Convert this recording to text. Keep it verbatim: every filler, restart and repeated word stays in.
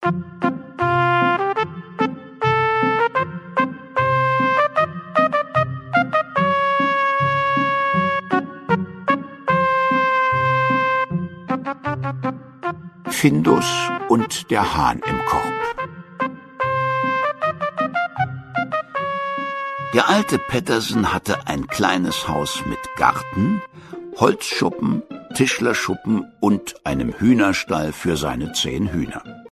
Findus und der Hahn im Korb. Der alte Pettersen hatte ein kleines Haus mit Garten, Holzschuppen, Tischlerschuppen und einem Hühnerstall für seine zehn Hühner.